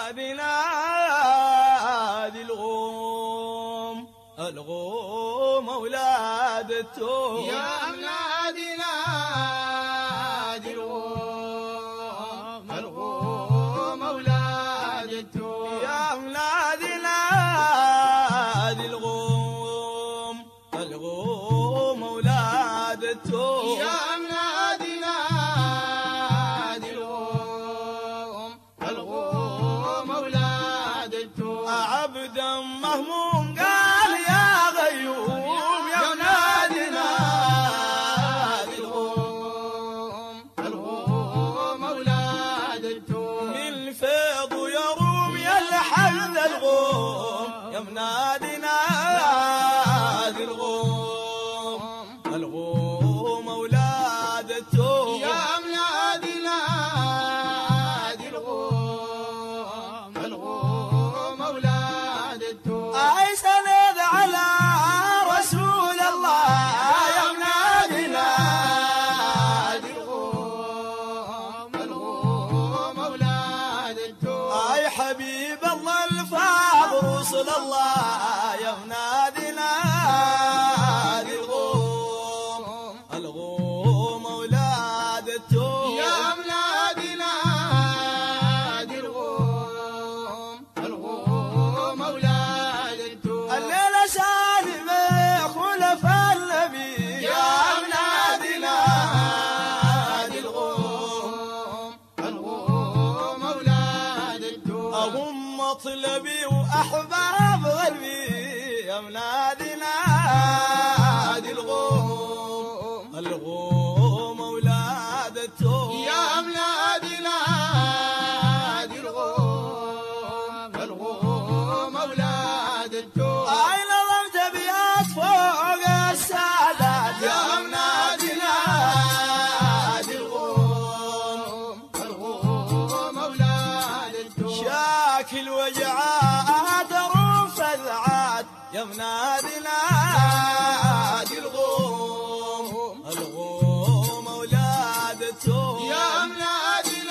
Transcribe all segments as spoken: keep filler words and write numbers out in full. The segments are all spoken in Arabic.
نادي نادي الغوم الغوم أولاد التوم يا نادي نادي الغوم الغوم أولاد التوم يا نادي نادي الغوم الغوم أولاد التوم يا نادي نادي الغوم الغوم أولاد التوم عبدا مهموم قال يا غيوم يا نادي نادي الغوم الغوم أولاد التوم من فيض يروم يلحد الغوم يا نادي نادي الغوم الغوم أولاد التوم يا نادي نادي الغوم الغوم أولاد التوم أي سند على رسول الله يا نادي نادي الغوم الغوم أولاد التوم أي حبيب الله الفاضل رسول الله يا نادي نادي الغوم الغوم أولاد التوم يا نادي نادي الغوم الغوم أولاد التوم الليلة سالم خلفاء النبي يا نادي نادي الغوم الغوم أولاد التوم هم مطلبي وأحباب قلبي يا نادي نادي الغوم الغوم أولاد التوم يا نادي نادي الغوم الغوم أولاد التوم أين ضمت بيات فوق السادات يا يا نادي نادي الغوم الغوم أولاد التوم شاكل وجعات روف العاد يا نادي نادي الغوم الغوم أولاد التوم يا نادي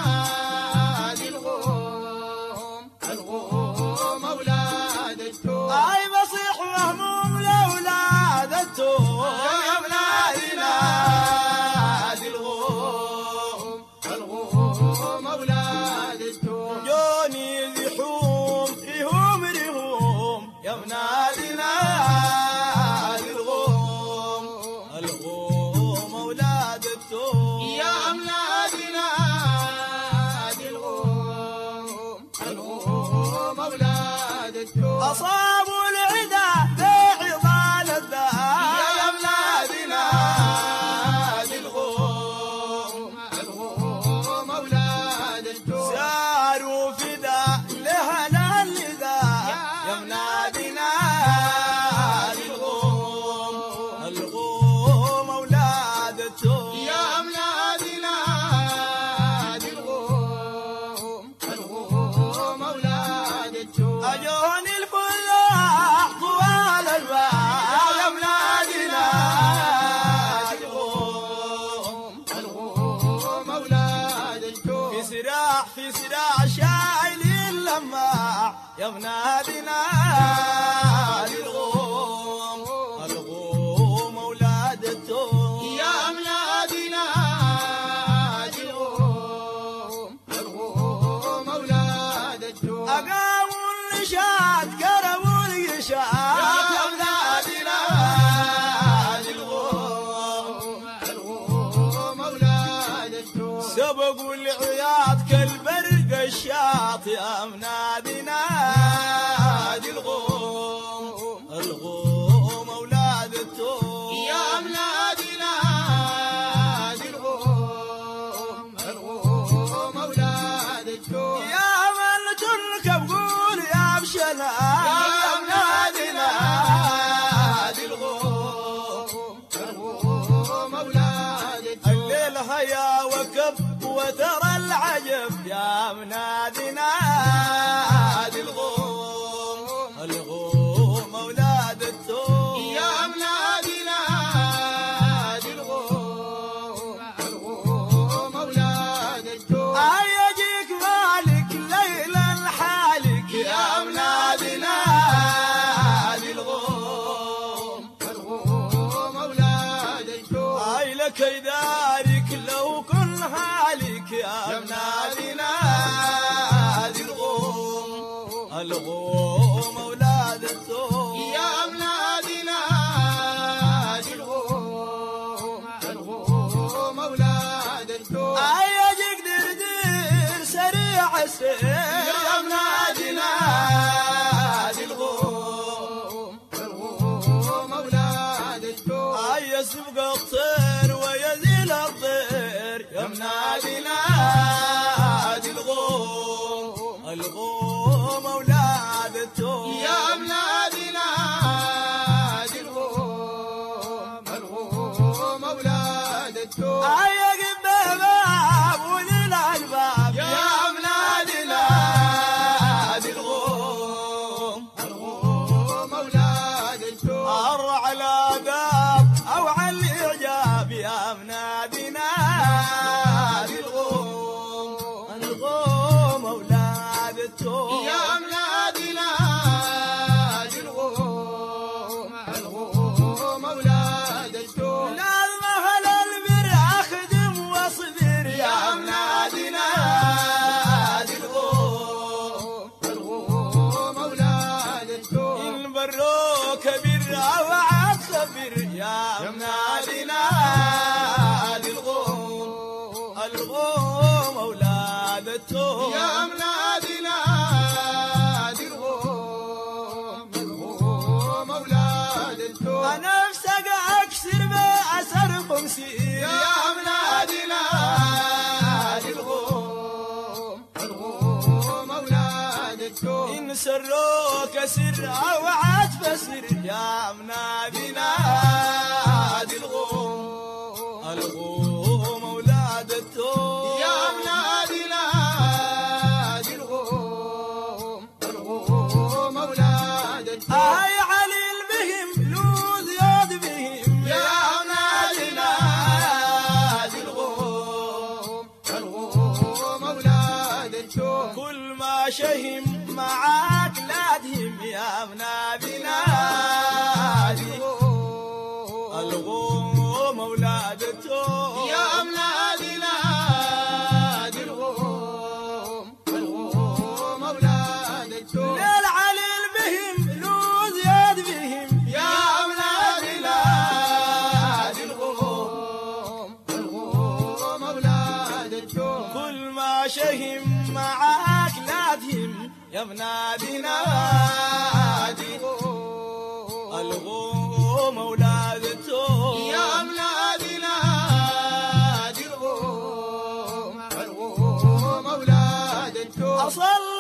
نادي الغوم الغوم أولاد التوم أي بصيح مهموم لأولاد التوم يا نادي نادي الغوم الغوم أولاد التوم جوني ذحوم ريهم ريهم يا نادي نادي الغوم الغوم أولاد التوم يا نادي نادي الغوم الغوم أولاد التوم أصابوا العدا بعضال الدهر يا نادي نادي الغوم الغوم أولاد التوم ساروا فدا لهنا النداء يا نادي نادي الغوم الغوم أولاد التوم يا نادي نادي الغوم الغوم أولاد التوم أجوني الفلاح طوال الباب يا نادي نادي الغوم الغوم أولاد التوم في سراع في سراع شايل اللماع يا نادي نادي الغوم الغوم أولاد التوم يا نادي نادي الغوم الغوم أولاد التوم أقاموا النشاط كرموا اليشاط يا نادي نادي الغوم الغوم أولاد التوم سبقوا العياط كالبرق الشاط يا نادي نادي الغوم الغوم أولاد التوم يا نادي نادي الغوم الغوم أولاد التوم يا من تركب قول يا بشلا يا نادي نادي الغوم الغوم أولاد التوم الليل هيا وكب وترى العجب يا منادي نادي الغوم الغوم أولاد الثوم يا أولادي نادي الغوم الغوم أولاد الثوم أيا جقدر دير سريع السير يا أولادي نادي الغوم الغوم أولاد الثوم أيا سبق الطير ويزيل الطير يا منادي نادي الغوم الغوم أولاد الثوم يا أولادي نادي الغوم الغوم أولاد الثوم أيا قباب وللألباب يا أولادي نادي الغوم الغوم أولاد الثوم أروع الآداب أو على الإعجاب يا منادي نادي الغوم الغوم أولاد الثوم يا أولادي نادي الغوم الغوم أولاد الثوم لازم أهل البر أخدم واصبر يا أولادي نادي الغوم الغوم أولاد الثوم إن بروك بر أو عاد صبر يا منادي نادي الغوم الغوم أولاد الثوم يا أولادي نادي الغوم الغوم أولاد الثوم نفسك أكسر بأسر خمسين يا أولادي نادي الغوم الغوم أولاد الثوم إن سروك سر أو عاد فسر يا منادي نادي الغوم الغوم أولاد الثوم يا أولادي نادي الغوم الغوم أولاد الثوم أي عليل بهم لوذ يود بهم يا أولادي نادي الغوم الغوم أولاد الثوم كل ما شهم معاك لا تهم يا منادي نادي الغوم أولاد الثوم يا أولادي نادي الغوم الغوم أولاد الثوم للعليل بهم لوذ يد بهم يا أولادي نادي الغوم الغوم أولاد الثوم كل ما شهم معاك لا تهم يا منادي نادي الغوم أولاد الثوم يا أولادي نادي الغوم الغوم أولاد الثوم أصل